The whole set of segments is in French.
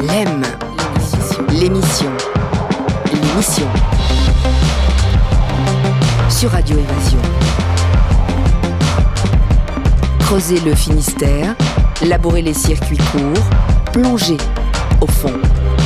L'EM, l'émission sur Radio Évasion. Creuser le Finistère, labourer les circuits courts, plonger au fond.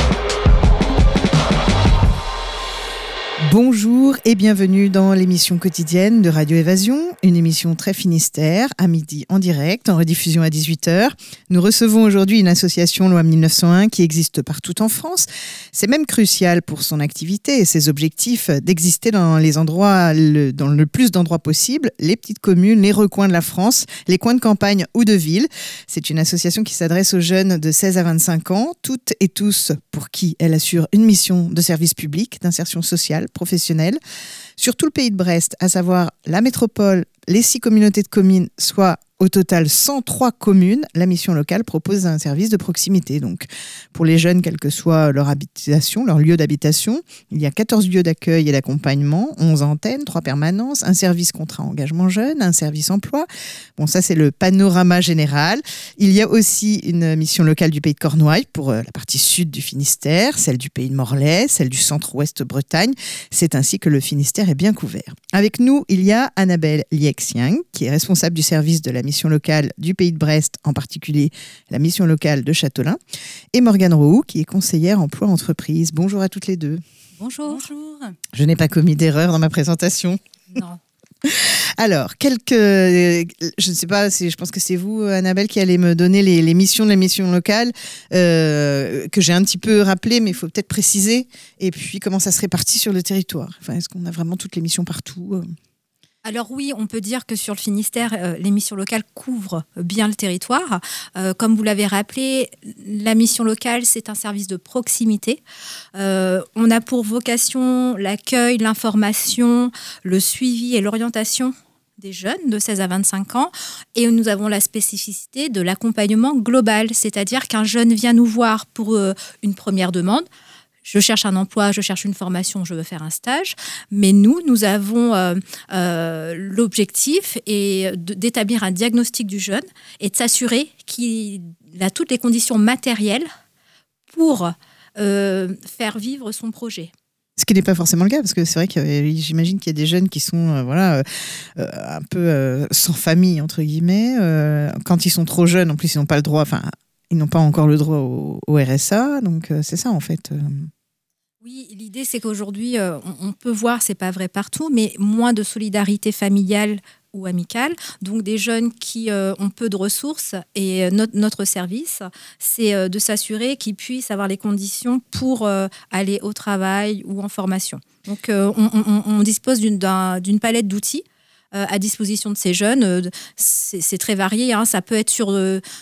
Bonjour et bienvenue dans l'émission quotidienne de Radio Évasion, une émission très Finistère, à midi en direct, en rediffusion à 18h. Nous recevons aujourd'hui une association Loi 1901 qui existe partout en France. C'est même crucial pour son activité et ses objectifs d'exister dans les endroits, dans le plus d'endroits possible, les petites communes, les recoins de la France, les coins de campagne ou de ville. C'est une association qui s'adresse aux jeunes de 16 à 25 ans, toutes et tous pour qui elle assure une mission de service public, d'insertion sociale, professionnelle, sur tout le pays de Brest, à savoir la métropole, les 6 communautés de communes, soit au total 103 communes, la mission locale propose un service de proximité. Donc, pour les jeunes, quelle que soit leur habitation, leur lieu d'habitation, il y a 14 lieux d'accueil et d'accompagnement, 11 antennes, 3 permanences, un service contrat engagement jeune, un service emploi. Bon, ça, c'est le panorama général. Il y a aussi une mission locale du pays de Cornouailles pour la partie sud du Finistère, celle du pays de Morlaix, celle du centre-ouest Bretagne. C'est ainsi que le Finistère est bien couvert. Avec nous, il y a Annabelle Liexiang, qui est responsable du service de la mission locale du pays de Brest, en particulier la mission locale de Châtelain, et Morgane Roux, qui est conseillère emploi-entreprise. Bonjour à toutes les deux. Bonjour. Je n'ai pas commis d'erreur dans ma présentation. Non. Alors, je ne sais pas, je pense que c'est vous, Annabelle, qui allez me donner les missions de la mission locale, que j'ai un petit peu rappelé, mais il faut peut-être préciser, et puis comment ça se répartit sur le territoire. Enfin, est-ce qu'on a vraiment toutes les missions partout ? Alors oui, on peut dire que sur le Finistère, les missions locales couvrent bien le territoire. Comme vous l'avez rappelé, la mission locale, c'est un service de proximité. On a pour vocation l'accueil, l'information, le suivi et l'orientation des jeunes de 16 à 25 ans. Et nous avons la spécificité de l'accompagnement global, c'est-à-dire qu'un jeune vient nous voir pour une première demande. Je cherche un emploi, je cherche une formation, je veux faire un stage. Mais nous avons l'objectif d'établir un diagnostic du jeune et de s'assurer qu'il a toutes les conditions matérielles pour faire vivre son projet. Ce qui n'est pas forcément le cas, parce que c'est vrai que j'imagine qu'il y a des jeunes qui sont un peu sans famille, entre guillemets. Quand ils sont trop jeunes, en plus, ils n'ont pas le droit... Ils n'ont pas encore le droit au RSA, donc c'est ça en fait. Oui, l'idée c'est qu'aujourd'hui, on peut voir, c'est pas vrai partout, mais moins de solidarité familiale ou amicale. Donc des jeunes qui ont peu de ressources et notre service, c'est de s'assurer qu'ils puissent avoir les conditions pour aller au travail ou en formation. Donc on dispose d'une palette d'outils à disposition de ces jeunes. C'est très varié, hein. Ça peut être sur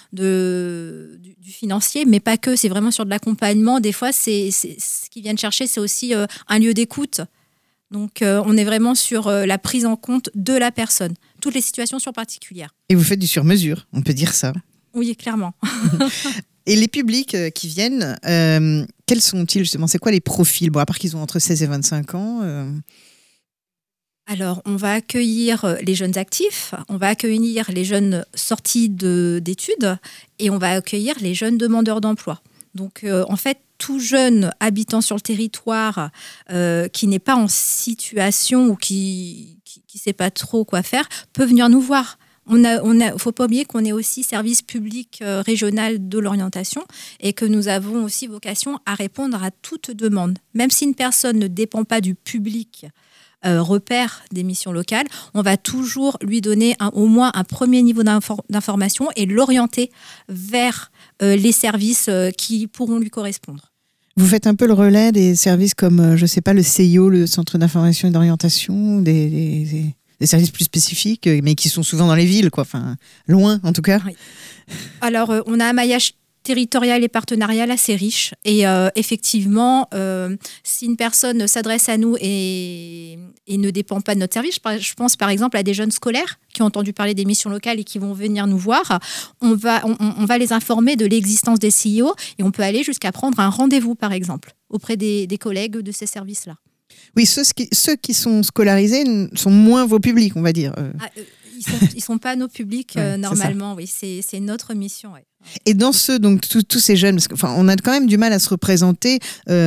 du financier, mais pas que, c'est vraiment sur de l'accompagnement. Des fois, ce qu'ils viennent chercher, c'est aussi un lieu d'écoute. Donc, on est vraiment sur la prise en compte de la personne. Toutes les situations sont particulières. Et vous faites du sur-mesure, on peut dire ça. Oui, clairement. Et les publics qui viennent, quels sont-ils justement ? C'est quoi les profils ? Bon, à part qu'ils ont entre 16 et 25 ans Alors, on va accueillir les jeunes actifs, on va accueillir les jeunes sortis d'études et on va accueillir les jeunes demandeurs d'emploi. Donc, en fait, tout jeune habitant sur le territoire qui n'est pas en situation ou qui ne sait pas trop quoi faire peut venir nous voir. Il ne faut pas oublier qu'on est aussi service public régional de l'orientation et que nous avons aussi vocation à répondre à toute demande. Même si une personne ne dépend pas du public repère des missions locales, on va toujours lui donner au moins un premier niveau d'information et l'orienter vers les services qui pourront lui correspondre. Vous faites un peu le relais des services comme, je ne sais pas, le CIO, le Centre d'information et d'orientation, des services plus spécifiques, mais qui sont souvent dans les villes, quoi. Enfin, loin en tout cas. Oui. Alors, on a un maillage territorial et partenarial assez riche. Et effectivement, si une personne s'adresse à nous et ne dépend pas de notre service, je pense par exemple à des jeunes scolaires qui ont entendu parler des missions locales et qui vont venir nous voir, on va les informer de l'existence des CIO et on peut aller jusqu'à prendre un rendez-vous, par exemple, auprès des collègues de ces services-là. Oui, ceux qui sont scolarisés sont moins vos publics, on va dire. Ils sont pas nos publics normalement. Oui, c'est notre mission. Ouais. Et dans donc tous ces jeunes, parce qu'on a quand même du mal à se représenter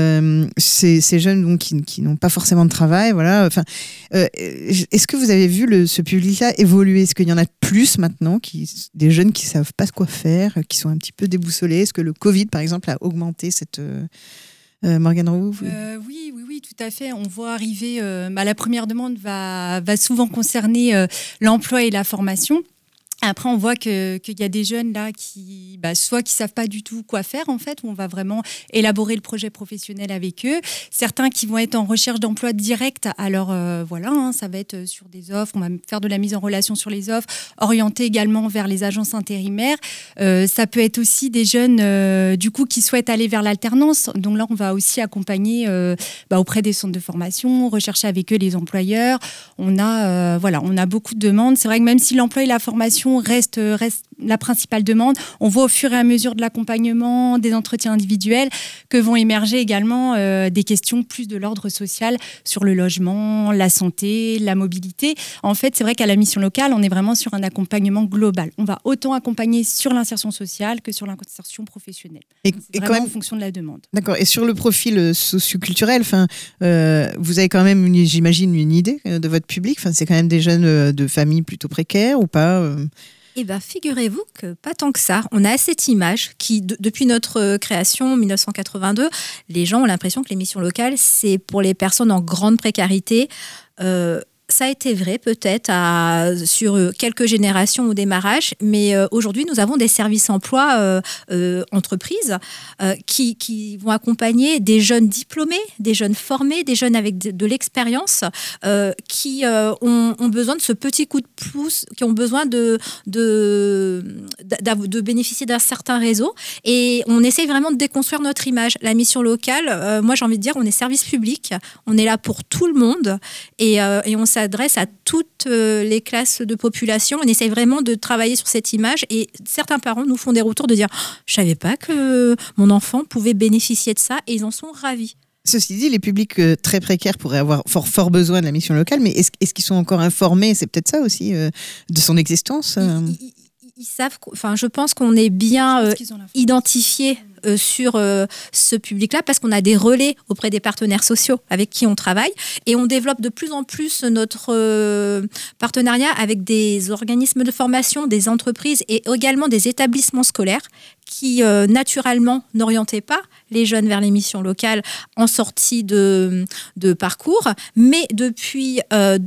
ces jeunes donc, qui n'ont pas forcément de travail, voilà. Enfin, est-ce que vous avez vu ce public-là évoluer? Est-ce qu'il y en a plus maintenant, des jeunes qui savent pas quoi faire, qui sont un petit peu déboussolés? Est-ce que le Covid, par exemple, a augmenté cette Morgane Roux? Oui, tout à fait. On voit arriver. La première demande va souvent concerner l'emploi et la formation. Après, on voit qu'il y a des jeunes là qui savent pas du tout quoi faire en fait. On va vraiment élaborer le projet professionnel avec eux. Certains qui vont être en recherche d'emploi direct. Alors ça va être sur des offres. On va faire de la mise en relation sur les offres, orienter également vers les agences intérimaires. Ça peut être aussi des jeunes qui souhaitent aller vers l'alternance. Donc là, on va aussi accompagner auprès des centres de formation, rechercher avec eux les employeurs. On a beaucoup de demandes. C'est vrai que même si l'emploi et la formation reste la principale demande. On voit au fur et à mesure de l'accompagnement, des entretiens individuels, que vont émerger également des questions plus de l'ordre social sur le logement, la santé, la mobilité. En fait, c'est vrai qu'à la mission locale, on est vraiment sur un accompagnement global. On va autant accompagner sur l'insertion sociale que sur l'insertion professionnelle. Et vraiment quand même, en fonction de la demande. D'accord. Et sur le profil socioculturel, vous avez quand même, j'imagine, une idée de votre public. C'est quand même des jeunes de familles plutôt précaires ou pas Eh bien, figurez-vous que pas tant que ça. On a cette image qui, depuis notre création en 1982, les gens ont l'impression que les missions locales, c'est pour les personnes en grande précarité. Ça a été vrai peut-être sur quelques générations au démarrage, mais aujourd'hui, nous avons des services emploi entreprises qui vont accompagner des jeunes diplômés, des jeunes formés, des jeunes avec de l'expérience qui ont besoin de ce petit coup de pouce, qui ont besoin de bénéficier d'un certain réseau. Et on essaye vraiment de déconstruire notre image. La mission locale, moi j'ai envie de dire, on est service public, on est là pour tout le monde et on s'adresse à toutes les classes de population. On essaye vraiment de travailler sur cette image et certains parents nous font des retours de dire « Je ne savais pas que mon enfant pouvait bénéficier de ça » et ils en sont ravis. Ceci dit, les publics très précaires pourraient avoir fort besoin de la mission locale, mais est-ce qu'ils sont encore informés? C'est peut-être ça aussi, de son existence. Ils savent, je pense qu'on est bien identifié sur ce public-là parce qu'on a des relais auprès des partenaires sociaux avec qui on travaille et on développe de plus en plus notre partenariat avec des organismes de formation, des entreprises et également des établissements scolaires qui naturellement n'orientaient pas les jeunes vers les missions locales en sortie de parcours, mais depuis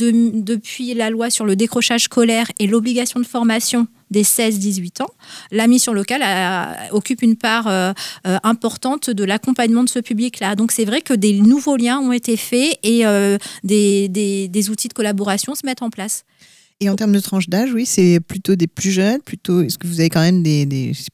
la loi sur le décrochage scolaire et l'obligation de formation des 16-18 ans, la mission locale occupe une part importante de l'accompagnement de ce public-là. Donc c'est vrai que des nouveaux liens ont été faits et des outils de collaboration se mettent en place. Et en termes de tranche d'âge, oui, c'est plutôt des plus jeunes, est-ce que vous avez quand même des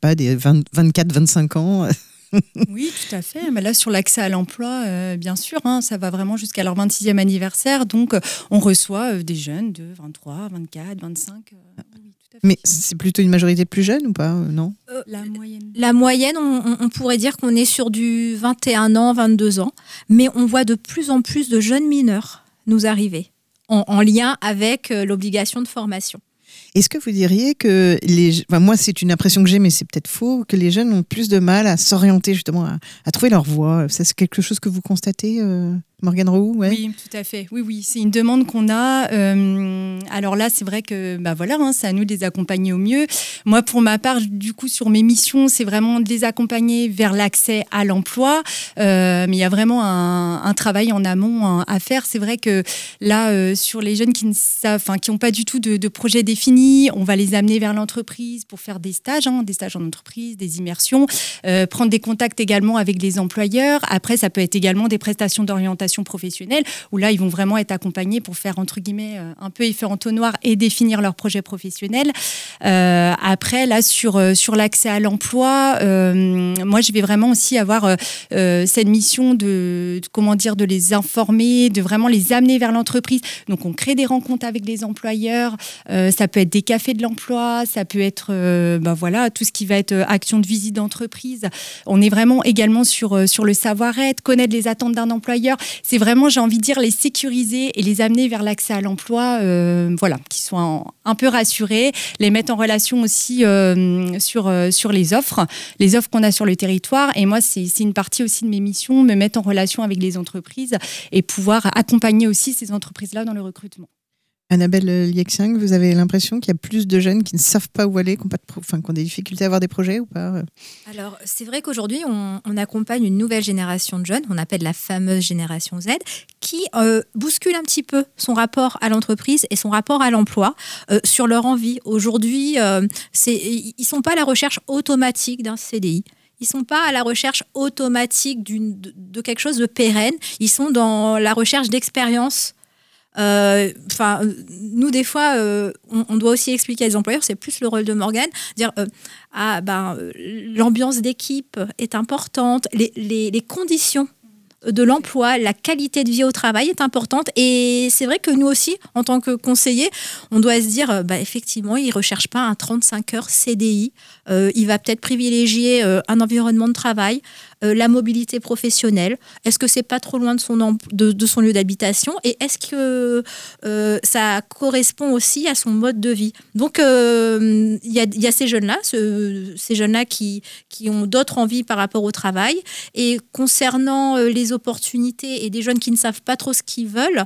24-25 ans Oui, tout à fait. Mais là, sur l'accès à l'emploi, bien sûr, ça va vraiment jusqu'à leur 26e anniversaire. Donc, on reçoit des jeunes de 23, 24, 25. Mais c'est plutôt une majorité de plus jeunes ou pas, non? La moyenne, on pourrait dire qu'on est sur du 21 ans, 22 ans. Mais on voit de plus en plus de jeunes mineurs nous arriver en lien avec l'obligation de formation. Est-ce que vous diriez que moi c'est une impression que j'ai, mais c'est peut-être faux, que les jeunes ont plus de mal à s'orienter justement, à trouver leur voie? Ça, c'est quelque chose que vous constatez, Morgane Roux? Ouais. Oui, tout à fait. Oui, c'est une demande qu'on a. Alors là, c'est vrai que c'est à nous de les accompagner au mieux. Moi, pour ma part, du coup, sur mes missions, c'est vraiment de les accompagner vers l'accès à l'emploi. Mais il y a vraiment un travail en amont à faire. C'est vrai que là, sur les jeunes qui n'ont pas du tout de projet défini, on va les amener vers l'entreprise pour faire des stages en entreprise, des immersions, prendre des contacts également avec les employeurs. Après, ça peut être également des prestations d'orientation professionnelle où là, ils vont vraiment être accompagnés pour faire, entre guillemets, un peu effet entonnoir et définir leur projet professionnel. Après, là, sur l'accès à l'emploi, moi, je vais vraiment aussi avoir cette mission de les informer, de vraiment les amener vers l'entreprise. Donc, on crée des rencontres avec les employeurs. Ça peut être des cafés de l'emploi, ça peut être tout ce qui va être action de visite d'entreprise. On est vraiment également sur le savoir-être, connaître les attentes d'un employeur, c'est vraiment, j'ai envie de dire, les sécuriser et les amener vers l'accès à l'emploi, qu'ils soient un peu rassurés, les mettre en relation aussi sur les offres qu'on a sur le territoire. Et moi, c'est une partie aussi de mes missions, me mettre en relation avec les entreprises et pouvoir accompagner aussi ces entreprises-là dans le recrutement. Annabelle Liexing, vous avez l'impression qu'il y a plus de jeunes qui ne savent pas où aller, qui ont des difficultés à avoir des projets ou pas? Alors, c'est vrai qu'aujourd'hui, on accompagne une nouvelle génération de jeunes, on appelle la fameuse génération Z, qui bouscule un petit peu son rapport à l'entreprise et son rapport à l'emploi sur leur envie. Aujourd'hui, ils ne sont pas à la recherche automatique d'un CDI. Ils ne sont pas à la recherche automatique de quelque chose de pérenne. Ils sont dans la recherche d'expérience. Nous des fois on doit aussi expliquer à les employeurs, c'est plus le rôle de Morgane, dire l'ambiance d'équipe est importante, les conditions de l'emploi, la qualité de vie au travail est importante, et c'est vrai que nous aussi en tant que conseillers on doit se dire effectivement il ne recherche pas un 35 heures CDI, il va peut-être privilégier un environnement de travail, la mobilité professionnelle, est-ce que c'est pas trop loin de son lieu d'habitation, et est-ce que ça correspond aussi à son mode de vie. Donc il y a ces jeunes-là qui ont d'autres envies par rapport au travail. Et concernant les opportunités et des jeunes qui ne savent pas trop ce qu'ils veulent,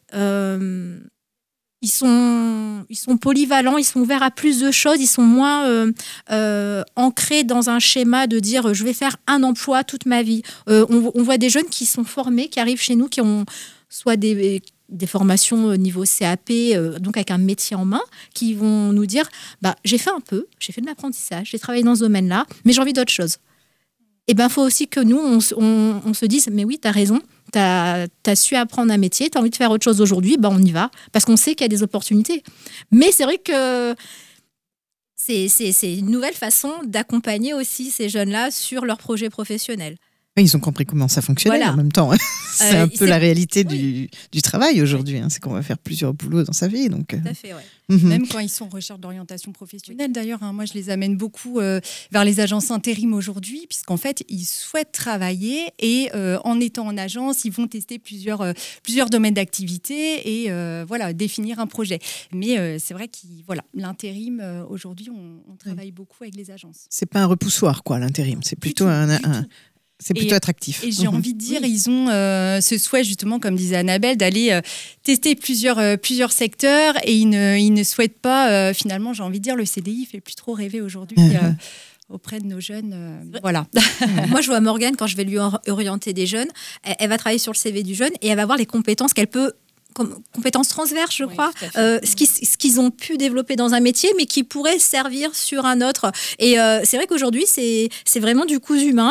ils sont polyvalents, ils sont ouverts à plus de choses, ils sont moins ancrés dans un schéma de dire je vais faire un emploi toute ma vie. On voit des jeunes qui sont formés, qui arrivent chez nous, qui ont soit des formations au niveau CAP, donc avec un métier en main, qui vont nous dire j'ai fait de l'apprentissage, j'ai travaillé dans ce domaine-là, mais j'ai envie d'autre chose. Et faut aussi que nous, on se dise mais oui, tu as raison. T'as su apprendre un métier, t'as envie de faire autre chose aujourd'hui, on y va, parce qu'on sait qu'il y a des opportunités. Mais c'est vrai que c'est une nouvelle façon d'accompagner aussi ces jeunes-là sur leur projet professionnel. Oui, ils ont compris comment ça fonctionnait en même temps. C'est un peu la réalité du travail aujourd'hui. C'est qu'on va faire plusieurs boulots dans sa vie. Donc, tout à fait, ouais. Même quand ils sont en recherche d'orientation professionnelle, d'ailleurs, moi je les amène beaucoup vers les agences intérim aujourd'hui, puisqu'en fait ils souhaitent travailler et en étant en agence, ils vont tester plusieurs domaines d'activité et définir un projet. Mais c'est vrai que l'intérim, aujourd'hui, on travaille beaucoup avec les agences. C'est pas un repoussoir, l'intérim. C'est plutôt c'est plutôt attractif. Et j'ai envie de dire, ils ont ce souhait, justement, comme disait Annabelle, d'aller tester plusieurs secteurs, et ils ne souhaitent pas, finalement, j'ai envie de dire, le CDI fait plus trop rêver aujourd'hui auprès de nos jeunes. Voilà. Moi, je vois Morgane, quand je vais lui orienter des jeunes, elle va travailler sur le CV du jeune et elle va voir les compétences qu'elle peut, comme compétences transverses, je crois, ce qu'ils ont pu développer dans un métier, mais qui pourrait servir sur un autre. Et c'est vrai qu'aujourd'hui, c'est vraiment du cousu humain.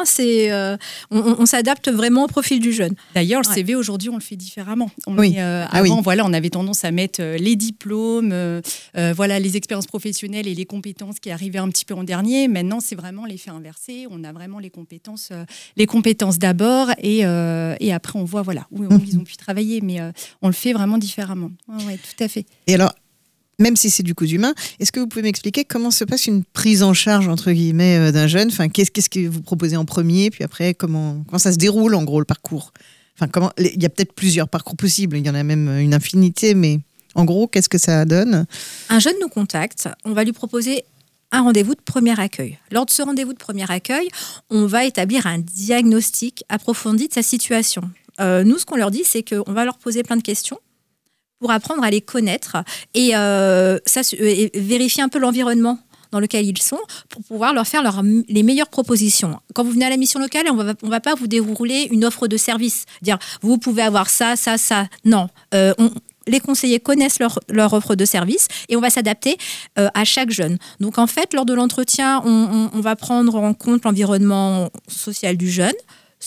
On s'adapte vraiment au profil du jeune. D'ailleurs, le CV, aujourd'hui, on le fait différemment. Avant, on avait tendance à mettre les diplômes, les expériences professionnelles et les compétences qui arrivaient un petit peu en dernier. Maintenant, c'est vraiment l'effet inversé. On a vraiment les compétences d'abord, et après, on voit où ils ont pu travailler. Mais on le fait vraiment différemment. Oui, tout à fait. Et alors, même si c'est du coup humain, est-ce que vous pouvez m'expliquer comment se passe une prise en charge, entre guillemets, d'un jeune ? Qu'est-ce que vous proposez en premier, puis après, comment ça se déroule, en gros, le parcours ? Il y a peut-être plusieurs parcours possibles, il y en a même une infinité, mais en gros, qu'est-ce que ça donne ? Un jeune nous contacte, on va lui proposer un rendez-vous de premier accueil. Lors de ce rendez-vous de premier accueil, on va établir un diagnostic approfondi de sa situation. Nous, ce qu'on leur dit, c'est qu'on va leur poser plein de questions pour apprendre à les connaître et vérifier un peu l'environnement dans lequel ils sont pour pouvoir leur faire les meilleures propositions. Quand vous venez à la mission locale, on va pas vous dérouler une offre de service, dire vous pouvez avoir ça, ça, ça. Non, les conseillers connaissent leur offre de service et on va s'adapter à chaque jeune. Donc en fait, lors de l'entretien, on va prendre en compte l'environnement social du jeune,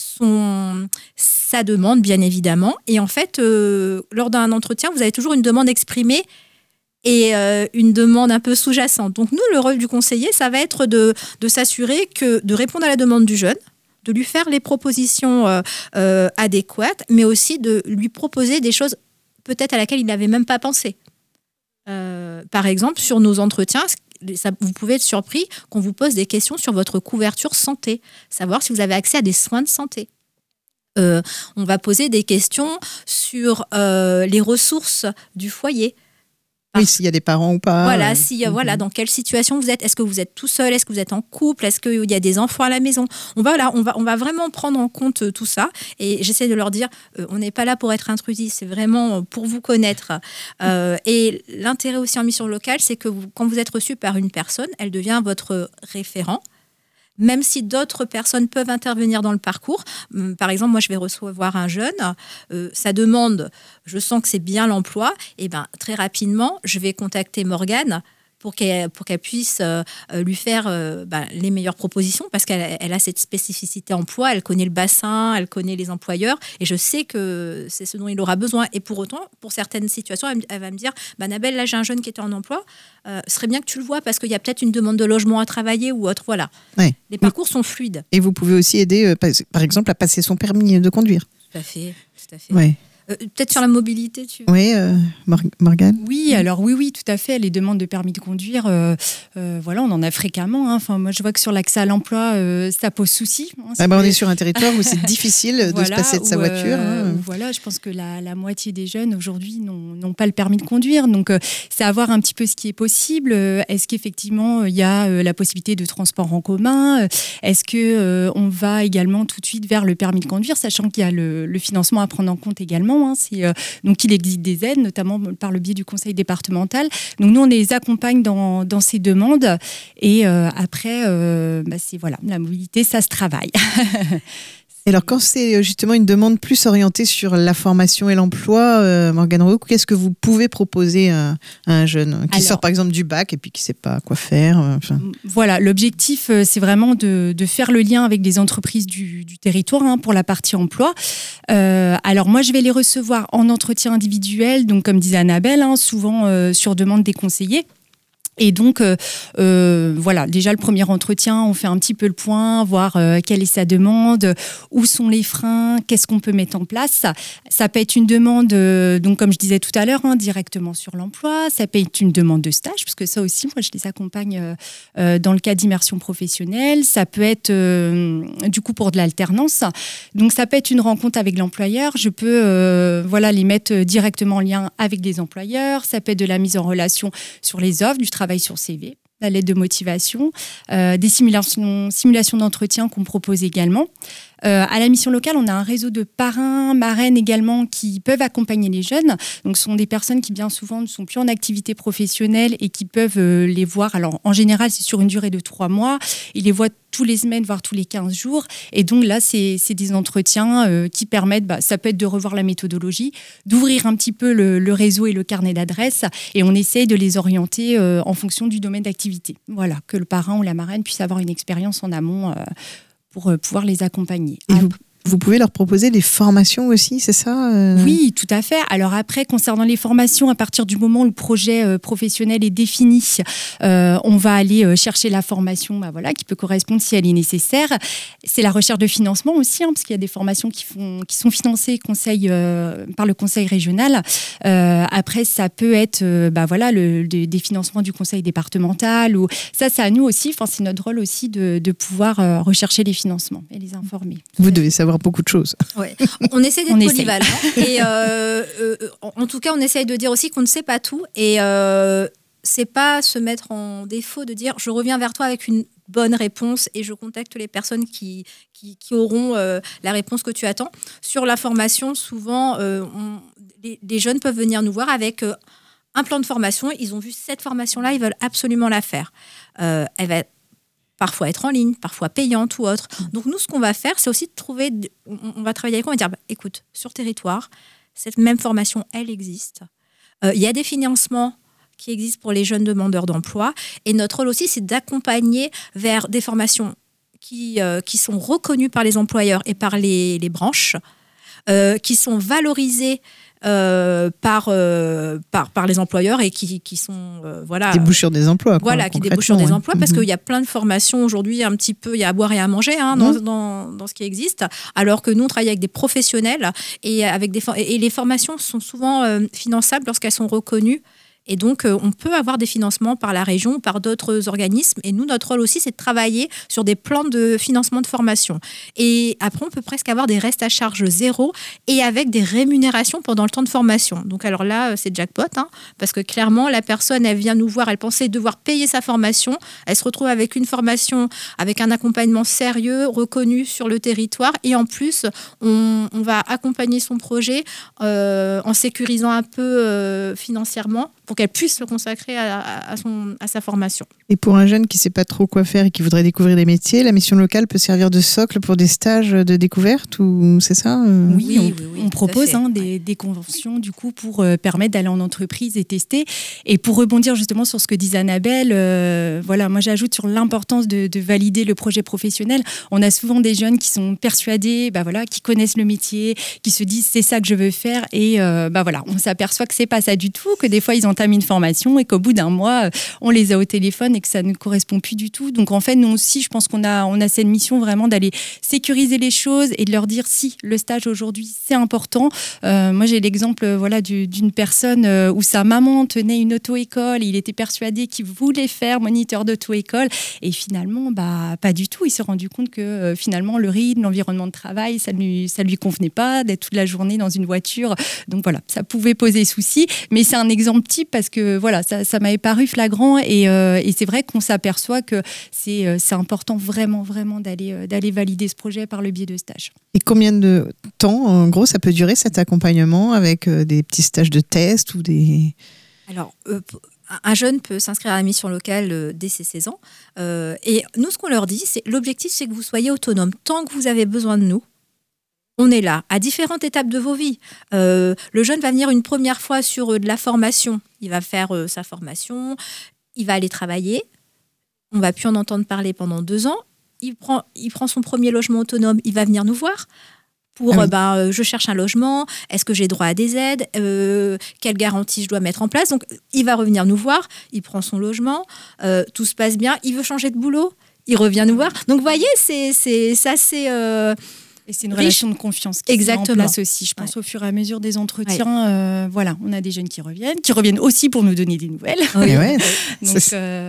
sa demande, bien évidemment. Et en fait, lors d'un entretien, vous avez toujours une demande exprimée et une demande un peu sous-jacente. Donc nous, le rôle du conseiller, ça va être de s'assurer de répondre à la demande du jeune, de lui faire les propositions adéquates, mais aussi de lui proposer des choses peut-être à laquelle il n'avait même pas pensé. Par exemple, sur nos entretiens, vous pouvez être surpris qu'on vous pose des questions sur votre couverture santé, savoir si vous avez accès à des soins de santé. On va poser des questions sur les ressources du foyer. Oui, s'il y a des parents ou pas. Voilà, voilà, dans quelle situation vous êtes. Est-ce que vous êtes tout seul? Est-ce que vous êtes en couple? Est-ce qu'il y a des enfants à la maison? On va vraiment prendre en compte tout ça. Et j'essaie de leur dire, on n'est pas là pour être intrusif, c'est vraiment pour vous connaître. Et l'intérêt aussi en mission locale, c'est que quand vous êtes reçu par une personne, elle devient votre référent. Même si d'autres personnes peuvent intervenir dans le parcours. Par exemple, moi, je vais recevoir un jeune, sa demande, je sens que c'est bien l'emploi, et ben très rapidement, je vais contacter Morgane pour qu'elle puisse lui faire les meilleures propositions, parce qu'elle a cette spécificité emploi, elle connaît le bassin, elle connaît les employeurs, et je sais que c'est ce dont il aura besoin. Et pour autant, pour certaines situations, elle va me dire, Nabel, là j'ai un jeune qui était en emploi, ce serait bien que tu le vois, parce qu'il y a peut-être une demande de logement à travailler ou autre. Voilà. Ouais. Les parcours sont fluides. Et vous pouvez aussi aider, par exemple, à passer son permis de conduire. Tout à fait. Ouais. Peut-être sur la mobilité, tu veux. Oui, Morgane. Oui, alors oui, tout à fait. Les demandes de permis de conduire, voilà, on en a fréquemment. Hein. Enfin, moi, je vois que sur l'accès à l'emploi, ça pose souci. Hein, on est sur un territoire où c'est difficile de se passer de sa voiture. Voilà, je pense que la moitié des jeunes aujourd'hui n'ont pas le permis de conduire. Donc, c'est à voir un petit peu ce qui est possible. Est-ce qu'effectivement, il y a la possibilité de transport en commun? Est-ce qu'on va également tout de suite vers le permis de conduire, sachant qu'il y a le financement à prendre en compte également? Donc, il existe des aides, notamment par le biais du conseil départemental. Donc, nous, on les accompagne dans ces demandes. Et après, voilà, la mobilité, ça se travaille. Et alors, quand c'est justement une demande plus orientée sur la formation et l'emploi, Morgane Roux, qu'est-ce que vous pouvez proposer à un jeune qui sort par exemple du bac et puis qui ne sait pas quoi faire Voilà, l'objectif, c'est vraiment de faire le lien avec des entreprises du territoire pour la partie emploi. Alors moi, je vais les recevoir en entretien individuel, donc comme disait Annabelle, souvent sur demande des conseillers. Et donc, voilà, déjà le premier entretien, on fait un petit peu le point, voir quelle est sa demande, où sont les freins, qu'est-ce qu'on peut mettre en place. Ça peut être une demande, donc comme je disais tout à l'heure, directement sur l'emploi. Ça peut être une demande de stage, parce que ça aussi, moi, je les accompagne dans le cas d'immersion professionnelle. Ça peut être, du coup, pour de l'alternance. Donc, ça peut être une rencontre avec l'employeur. Je peux les mettre directement en lien avec des employeurs. Ça peut être de la mise en relation sur les offres, du travail sur CV, la lettre de motivation, des simulations d'entretien qu'on propose également. À la mission locale, on a un réseau de parrains, marraines également qui peuvent accompagner les jeunes. Donc, ce sont des personnes qui bien souvent ne sont plus en activité professionnelle et qui peuvent les voir. Alors, en général, c'est sur une durée de 3 mois. Ils les voient tous les semaines, voire tous les 15 jours. Et donc là, c'est des entretiens qui permettent, ça peut être de revoir la méthodologie, d'ouvrir un petit peu le réseau et le carnet d'adresses. Et on essaye de les orienter en fonction du domaine d'activité. Voilà, que le parrain ou la marraine puisse avoir une expérience en amont pour pouvoir les accompagner. Et vous pouvez leur proposer des formations aussi, c'est ça Oui, tout à fait. Alors après, concernant les formations, à partir du moment où le projet professionnel est défini, on va aller chercher la formation qui peut correspondre si elle est nécessaire. C'est la recherche de financement aussi, parce qu'il y a des formations qui sont financées par le conseil régional. Après, ça peut être des financements du conseil départemental. Ça, c'est à nous aussi. C'est notre rôle aussi de pouvoir rechercher les financements et les informer. Vous devez savoir beaucoup de choses. Ouais. On essaie d'être polyvalent. Et en tout cas, on essaye de dire aussi qu'on ne sait pas tout. Et c'est pas se mettre en défaut de dire je reviens vers toi avec une bonne réponse et je contacte les personnes qui auront la réponse que tu attends. Sur la formation, souvent, les jeunes peuvent venir nous voir avec un plan de formation. Ils ont vu cette formation-là, ils veulent absolument la faire. Elle va parfois être en ligne, parfois payante ou autre. Donc nous, ce qu'on va faire, c'est aussi de trouver, on va travailler avec eux, on va dire, écoute, sur territoire, cette même formation, elle existe. Il y a des financements qui existent pour les jeunes demandeurs d'emploi. Et notre rôle aussi, c'est d'accompagner vers des formations qui sont reconnues par les employeurs et par les branches, qui sont valorisées par les employeurs et qui sont débouchent sur des emplois. Qui débouchent sur des emplois parce qu'il y a plein de formations aujourd'hui, un petit peu, il y a à boire et à manger dans ce qui existe, alors que nous on travaille avec des professionnels et les formations sont souvent finançables lorsqu'elles sont reconnues Et donc, on peut avoir des financements par la région ou par d'autres organismes. Et nous, notre rôle aussi, c'est de travailler sur des plans de financement de formation. Et après, on peut presque avoir des restes à charge zéro et avec des rémunérations pendant le temps de formation. Donc, alors là, c'est jackpot, parce que clairement, la personne, elle vient nous voir, elle pensait devoir payer sa formation. Elle se retrouve avec une formation, avec un accompagnement sérieux, reconnu sur le territoire. Et en plus, on va accompagner son projet en sécurisant un peu financièrement pour qu'elle puisse se consacrer à sa formation. Et pour un jeune qui ne sait pas trop quoi faire et qui voudrait découvrir les métiers, la mission locale peut servir de socle pour des stages de découverte ou c'est ça Oui, on propose des conventions du coup pour permettre d'aller en entreprise et tester. Et pour rebondir justement sur ce que disait Annabelle, moi j'ajoute sur l'importance de valider le projet professionnel. On a souvent des jeunes qui sont persuadés, qui connaissent le métier, qui se disent c'est ça que je veux faire et on s'aperçoit que c'est pas ça du tout, que des fois ils entament une formation et qu'au bout d'un mois on les a au téléphone et que ça ne correspond plus du tout. Donc en fait nous aussi je pense qu'on a cette mission vraiment d'aller sécuriser les choses et de leur dire si le stage aujourd'hui c'est important. Moi j'ai l'exemple d'une personne où sa maman tenait une auto-école et il était persuadé qu'il voulait faire moniteur d'auto-école et finalement pas du tout. Il s'est rendu compte que finalement le rythme, l'environnement de travail ça lui convenait pas d'être toute la journée dans une voiture. Donc voilà, ça pouvait poser souci, mais c'est un exemple type parce que ça m'avait paru flagrant et c'est vrai qu'on s'aperçoit que c'est important vraiment d'aller valider ce projet par le biais de stages. Et combien de temps, en gros, ça peut durer cet accompagnement avec des petits stages de test ou des... Alors, un jeune peut s'inscrire à la mission locale dès ses 16 ans. Et nous, ce qu'on leur dit, l'objectif, c'est que vous soyez autonome. Tant que vous avez besoin de nous, on est là, à différentes étapes de vos vies. Le jeune va venir une première fois sur de la formation. Il va faire sa formation, il va aller travailler. On ne va plus en entendre parler pendant 2 ans. Il prend son premier logement autonome, il va venir nous voir pour je cherche un logement, est-ce que j'ai droit à des aides, quelle garantie je dois mettre en place. Donc il va revenir nous voir, il prend son logement, tout se passe bien, il veut changer de boulot, il revient nous voir. Donc vous voyez, c'est assez... Et c'est une relation de confiance qui se met en place aussi. Je pense au fur et à mesure des entretiens, on a des jeunes qui reviennent aussi pour nous donner des nouvelles. Oui. Donc,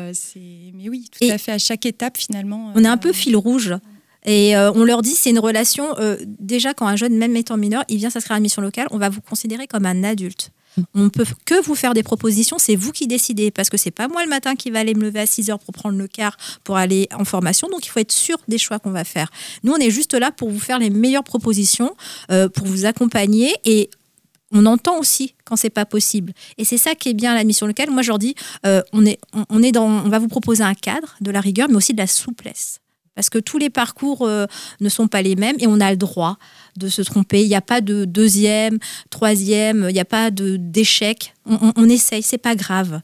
mais oui, tout à fait, à chaque étape finalement. On a un peu fil rouge. Et on leur dit, c'est une relation, déjà quand un jeune, même étant mineur, il vient s'inscrire à la mission locale, on va vous considérer comme un adulte. On ne peut que vous faire des propositions, c'est vous qui décidez, parce que c'est pas moi le matin qui va aller me lever à 6h pour prendre le car pour aller en formation, donc il faut être sûr des choix qu'on va faire. Nous, on est juste là pour vous faire les meilleures propositions, pour vous accompagner et on entend aussi quand c'est pas possible. Et c'est ça qui est bien à la mission locale. Moi, je leur dis, on va vous proposer un cadre, de la rigueur, mais aussi de la souplesse. Parce que tous les parcours ne sont pas les mêmes et on a le droit de se tromper. Il n'y a pas de 2e, 3e, il n'y a pas d'échec. On essaye, c'est pas grave.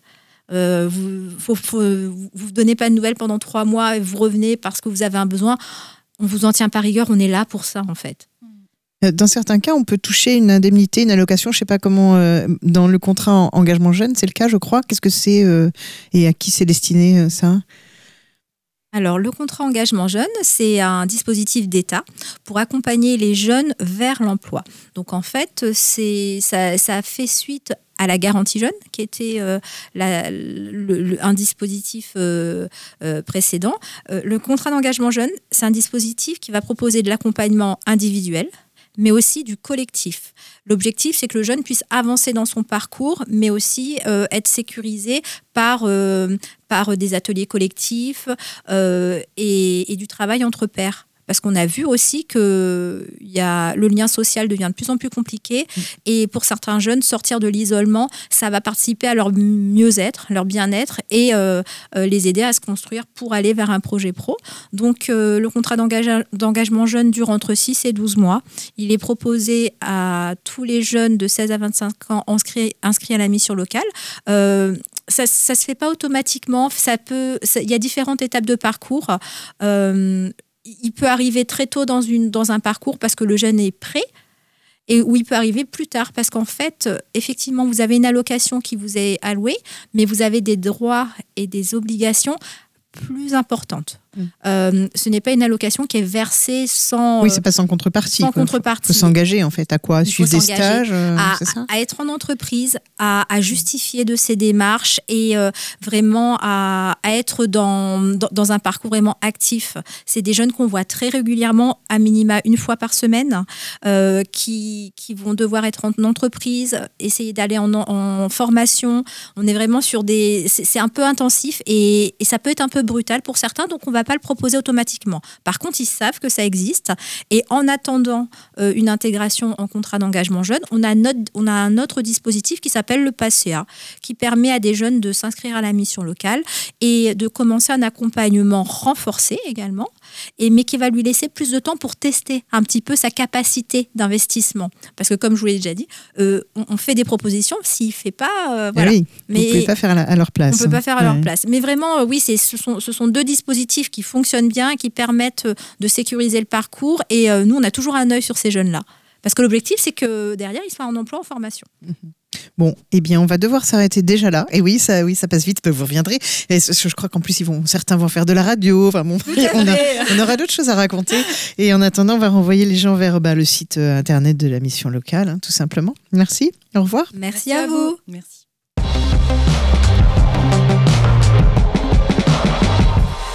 Vous donnez pas de nouvelles pendant 3 mois et vous revenez parce que vous avez un besoin. On vous en tient par rigueur, on est là pour ça en fait. Dans certains cas, on peut toucher une indemnité, une allocation, je ne sais pas comment, dans le contrat engagement jeune, c'est le cas je crois. Qu'est-ce que c'est et à qui c'est destiné ça ? Alors, le contrat engagement jeune, c'est un dispositif d'État pour accompagner les jeunes vers l'emploi. Donc, en fait, ça fait suite à la garantie jeune, qui était un dispositif précédent. Le contrat d'engagement jeune, c'est un dispositif qui va proposer de l'accompagnement individuel, mais aussi du collectif. L'objectif, c'est que le jeune puisse avancer dans son parcours, mais aussi être sécurisé par des ateliers collectifs et du travail entre pairs. Parce qu'on a vu aussi que le lien social devient de plus en plus compliqué et pour certains jeunes, sortir de l'isolement, ça va participer à leur mieux-être, leur bien-être et les aider à se construire pour aller vers un projet pro. Donc, le contrat d'engagement jeune dure entre 6 et 12 mois. Il est proposé à tous les jeunes de 16 à 25 ans inscrits à la mission locale. Ça ne se fait pas automatiquement. Il y a différentes étapes de parcours. Il peut arriver très tôt dans un parcours parce que le jeune est prêt et où il peut arriver plus tard parce qu'en fait, effectivement, vous avez une allocation qui vous est allouée, mais vous avez des droits et des obligations plus importantes. Ce n'est pas une allocation qui est versée sans... Oui, c'est pas sans contrepartie. Sans contrepartie. Il faut s'engager en fait. À quoi? Suivre des stages, c'est ça? À être en entreprise, à justifier de ses démarches et vraiment à être dans un parcours vraiment actif. C'est des jeunes qu'on voit très régulièrement, à minima une fois par semaine, qui vont devoir être en entreprise, essayer d'aller en formation. On est vraiment sur c'est un peu intensif et ça peut être un peu brutal pour certains, donc on ne va pas le proposer automatiquement. Par contre, ils savent que ça existe et en attendant une intégration en contrat d'engagement jeune, on a un autre dispositif qui s'appelle le PASSEA, qui permet à des jeunes de s'inscrire à la mission locale et de commencer un accompagnement renforcé également, mais qui va lui laisser plus de temps pour tester un petit peu sa capacité d'investissement. Parce que comme je vous l'ai déjà dit, on fait des propositions, s'il ne fait pas... voilà. Oui, mais vous ne pouvez pas faire à leur place. On ne peut pas faire à leur place. Mais vraiment, oui, ce sont deux dispositifs qui fonctionnent bien, qui permettent de sécuriser le parcours. Et nous, on a toujours un œil sur ces jeunes-là. Parce que l'objectif, c'est que derrière, ils soient en emploi, en formation. Bon, eh bien, on va devoir s'arrêter déjà là. Et oui, ça passe vite. Vous reviendrez. Et je crois qu'en plus, certains vont faire de la radio. Enfin, bon, on aura d'autres choses à raconter. Et en attendant, on va renvoyer les gens vers le site internet de la mission locale, tout simplement. Merci. Au revoir. Merci à vous. Merci.